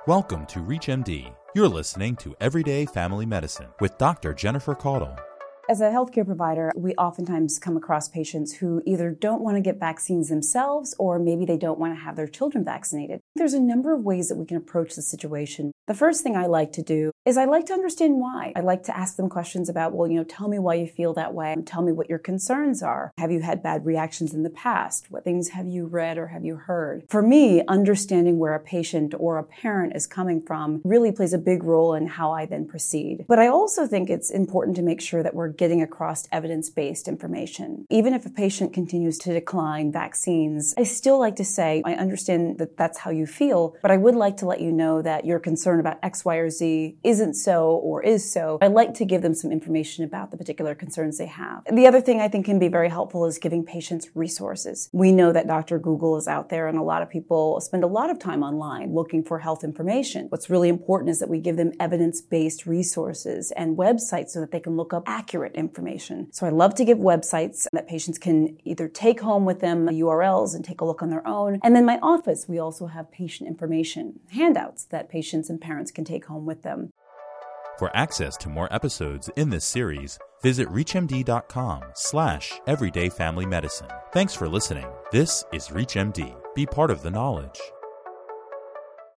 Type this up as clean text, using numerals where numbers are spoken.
Welcome to ReachMD. You're listening to Everyday Family Medicine with Dr. Jennifer Caudle. As a healthcare provider, we oftentimes come across patients who either don't want to get vaccines themselves or maybe they don't want to have their children vaccinated. There's a number of ways that we can approach the situation. The first thing I like to do is I like to understand why. I like to ask them questions about, tell me why you feel that way. Tell me what your concerns are. Have you had bad reactions in the past? What things have you read or have you heard? For me, understanding where a patient or a parent is coming from really plays a big role in how I then proceed. But I also think it's important to make sure that we're getting across evidence-based information. Even if a patient continues to decline vaccines, I still like to say, I understand that that's how you feel, but I would like to let you know that your concern about X, Y, or Z isn't so or is so. I like to give them some information about the particular concerns they have. The other thing I think can be very helpful is giving patients resources. We know that Dr. Google is out there and a lot of people spend a lot of time online looking for health information. What's really important is that we give them evidence-based resources and websites so that they can look up accurate information. So I love to give websites that patients can either take home with them, URLs, and take a look on their own. And then my office, we also have patient information handouts that patients and parents can take home with them. For access to more episodes in this series, visit reachmd.com/everydayfamilymedicine. Thanks for listening. This is ReachMD. Be part of the knowledge.